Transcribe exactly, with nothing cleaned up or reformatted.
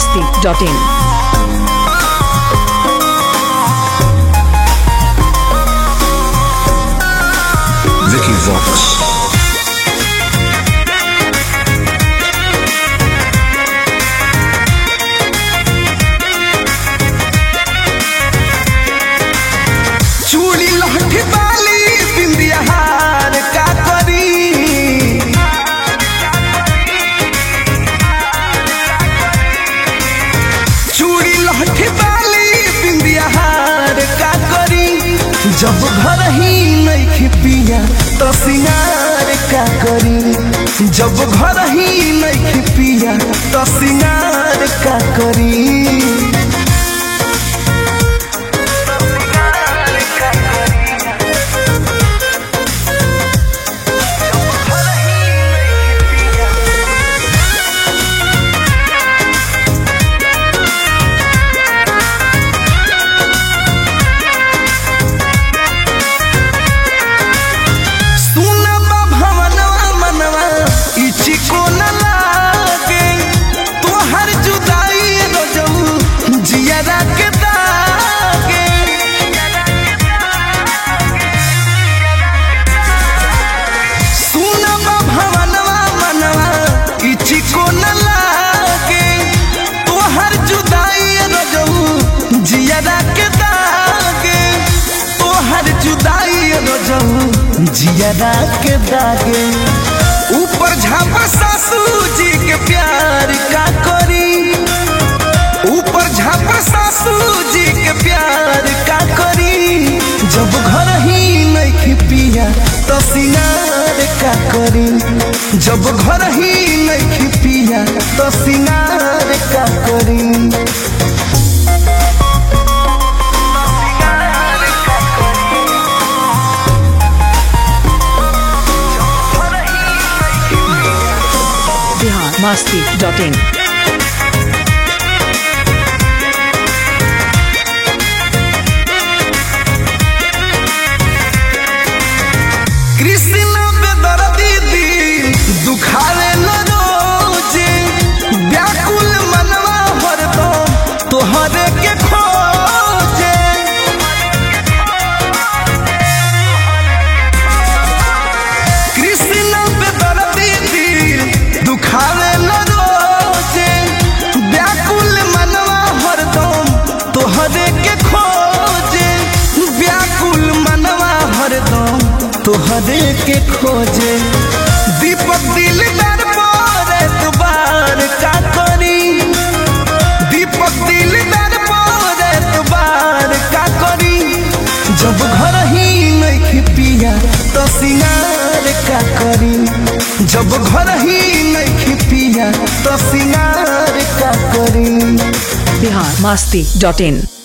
masti dot in. Vicky Vox. जब घर ही नहीं पिया तो सिंगार का करी। जब घर ही नहीं पिया तो सिंगार का करी। जियादा के दागे ऊपर झापा सासू जी के प्यार का करी। ऊपर झापा सासू जी के प्यार का करी। जब घर ही नहीं पिया तो सिंगार का करी। जब घर ही नहीं पिया तो सिंगार का करी। masti dot in. कृष्ण बेदर्दी दी दुखावे न रोजे। व्याकुल मनवा हरदम तोहरे के खोजे। कृष्ण बेदर्दी दी दुखावे न रोजे। व्याकुल मनवा हरदम तोहरे के खोजे। व्याकुल मनवा हरदम तोहरे के खोजे। दीपक दिलदार पर एतबार का करी। दीपक दिलदार पर एतबार का करी। जब घर ही नहीं पिया तो सिंगार का करी। जब घर ही नहीं पिया तो सिंगार का करी। Bihar masti dot in.